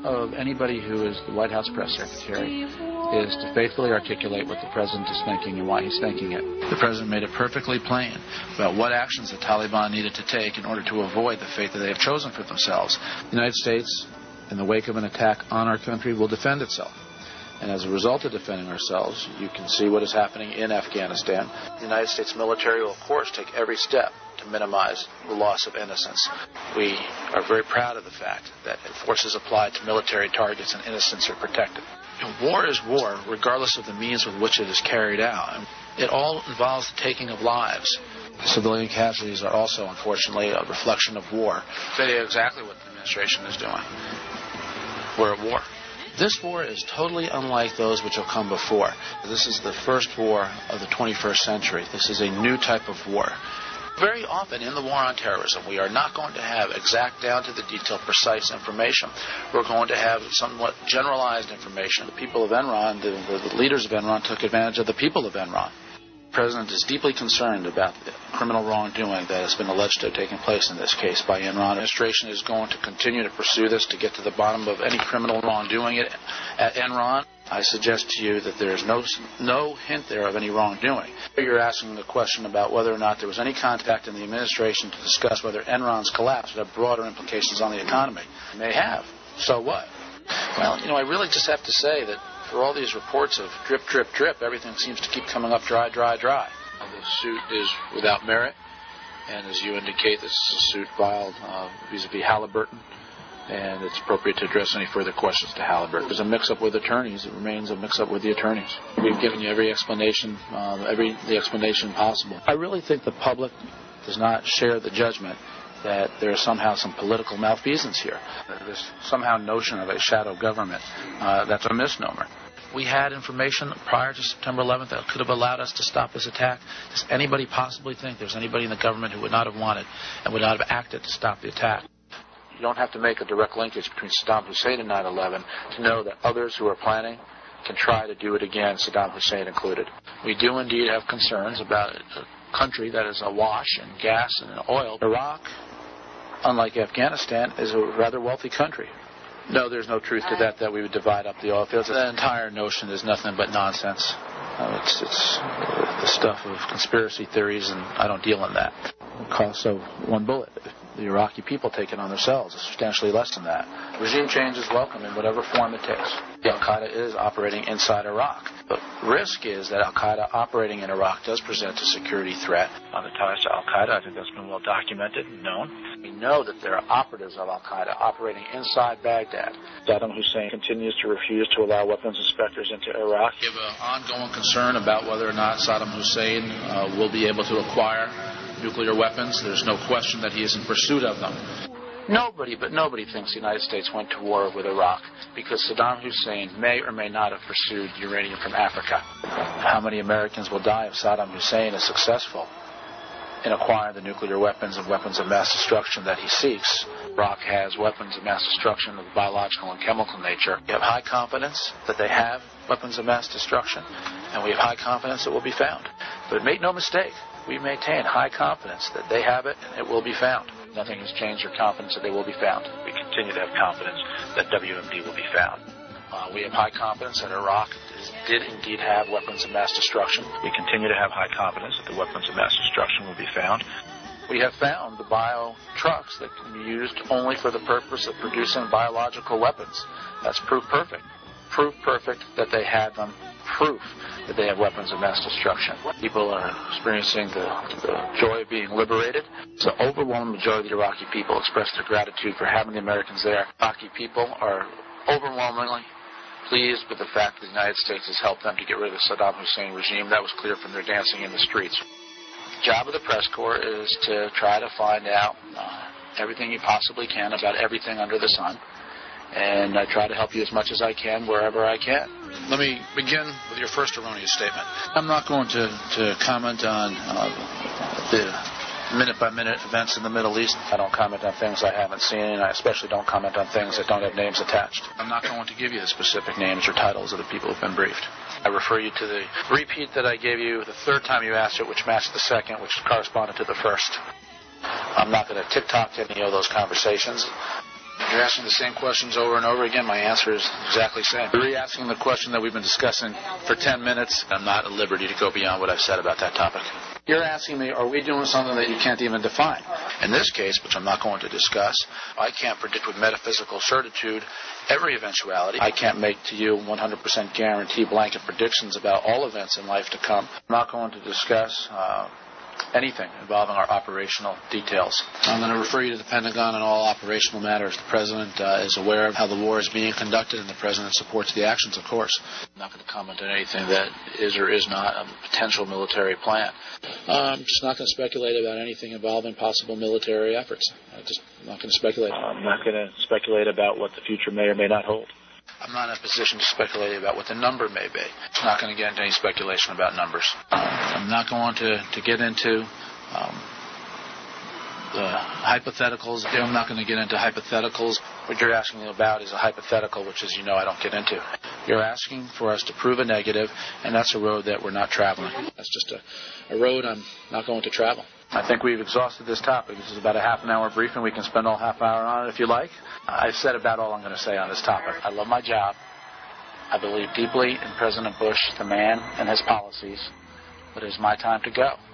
of anybody who is the White House press secretary is to faithfully articulate what the president is thinking and why he's thinking it. The president made it perfectly plain about what actions the Taliban needed to take in order to avoid the fate that they have chosen for themselves. The United States, in the wake of an attack on our country, will defend itself. And as a result of defending ourselves, you can see what is happening in Afghanistan. The United States military will, of course, take every step to minimize the loss of innocence. We are very proud of the fact that forces applied to military targets and innocents are protected. War is war, regardless of the means with which it is carried out. It all involves the taking of lives. Civilian casualties are also, unfortunately, a reflection of war. I'll tell you exactly what the administration is doing. We're at war. This war is totally unlike those which have come before. This is the first war of the 21st century. This is a new type of war. Very often in the war on terrorism, we are not going to have exact, down to the detail, precise information. We're going to have somewhat generalized information. The people of Enron, the leaders of Enron, took advantage of the people of Enron. The president is deeply concerned about the criminal wrongdoing that has been alleged to have taken place in this case by Enron. The administration is going to continue to pursue this to get to the bottom of any criminal wrongdoing at Enron. I suggest to you that there is no hint there of any wrongdoing. You're asking the question about whether or not there was any contact in the administration to discuss whether Enron's collapse would have broader implications on the economy. It may have. So what? Well, I really just have to say that for all these reports of drip, drip, drip, everything seems to keep coming up dry, dry, dry. The suit is without merit, and as you indicate, this is a suit filed vis-a-vis Halliburton, and it's appropriate to address any further questions to Halliburton. There's a mix-up with attorneys. It remains a mix-up with the attorneys. We've given you every explanation, the explanation possible. I really think the public does not share the judgment that there is somehow some political malfeasance here. This somehow notion of a shadow government, that's a misnomer. We had information prior to September 11th that could have allowed us to stop this attack. Does anybody possibly think there's anybody in the government who would not have wanted and would not have acted to stop the attack? You don't have to make a direct linkage between Saddam Hussein and 9/11 to know that others who are planning can try to do it again, Saddam Hussein included. We do indeed have concerns about a country that is awash in gas and in oil. Iraq, unlike Afghanistan, is a rather wealthy country. No, there's no truth to that we would divide up the oil fields. The entire notion is nothing but nonsense. It's the stuff of conspiracy theories, and I don't deal in that. The cost of one bullet. The Iraqi people take it on themselves. It's substantially less than that. Regime change is welcome in whatever form it takes. Al-Qaeda is operating inside Iraq. The risk is that Al-Qaeda operating in Iraq does present a security threat. On the ties to Al-Qaeda, I think that's been well documented and known. We know that there are operatives of Al-Qaeda operating inside Baghdad. Saddam Hussein continues to refuse to allow weapons inspectors into Iraq. We have an ongoing concern about whether or not Saddam Hussein will be able to acquire nuclear weapons. There's no question that he is in pursuit of them. Nobody thinks the United States went to war with Iraq because Saddam Hussein may or may not have pursued uranium from Africa. How many Americans will die if Saddam Hussein is successful in acquiring the nuclear weapons and weapons of mass destruction that he seeks? Iraq has weapons of mass destruction of biological and chemical nature. We have high confidence that they have weapons of mass destruction, and we have high confidence it will be found. But make no mistake, we maintain high confidence that they have it and it will be found. Nothing has changed our confidence that they will be found. We continue to have confidence that WMD will be found. We have high confidence that Iraq did indeed have weapons of mass destruction. We continue to have high confidence that the weapons of mass destruction will be found. We have found the bio trucks that can be used only for the purpose of producing biological weapons. That's proof perfect. Proof perfect that they had them. Proof that they have weapons of mass destruction. People are experiencing the joy of being liberated. The overwhelming majority of the Iraqi people express their gratitude for having the Americans there. Iraqi people are overwhelmingly pleased with the fact that the United States has helped them to get rid of the Saddam Hussein regime. That was clear from their dancing in the streets. The job of the press corps is to try to find out everything you possibly can about everything under the sun. And I try to help you as much as I can wherever I can. Let me begin with your first erroneous statement. I'm not going to comment on the minute-by-minute events in the Middle East. I don't comment on things I haven't seen, and I especially don't comment on things that don't have names attached. I'm not going to give you the specific names or titles of the people who've been briefed. I refer you to the repeat that I gave you the third time you asked it, which matched the second, which corresponded to the first. I'm not going to TikTok any of those conversations. You're asking the same questions over and over again. My answer is exactly the same. You're re-asking the question that we've been discussing for 10 minutes. I'm not at liberty to go beyond what I've said about that topic. You're asking me, are we doing something that you can't even define? In this case, which I'm not going to discuss, I can't predict with metaphysical certitude every eventuality. I can't make to you 100% guarantee blanket predictions about all events in life to come. I'm not going to discuss anything involving our operational details. I'm going to refer you to the Pentagon on all operational matters. The President is aware of how the war is being conducted, and the President supports the actions, of course. I'm not going to comment on anything that is or is not a potential military plan. I'm just not going to speculate about anything involving possible military efforts. I'm not going to speculate. I'm not going to speculate about what the future may or may not hold. I'm not in a position to speculate about what the number may be. I'm not going to get into any speculation about numbers. I'm not going to get into the hypotheticals. I'm not going to get into hypotheticals. What you're asking me about is a hypothetical, which, as you know, I don't get into. You're asking for us to prove a negative, and that's a road that we're not traveling. That's just a road I'm not going to travel. I think we've exhausted this topic. This is about a half-an-hour briefing. We can spend all half hour on it if you like. I've said about all I'm going to say on this topic. I love my job. I believe deeply in President Bush, the man, and his policies. But it is my time to go.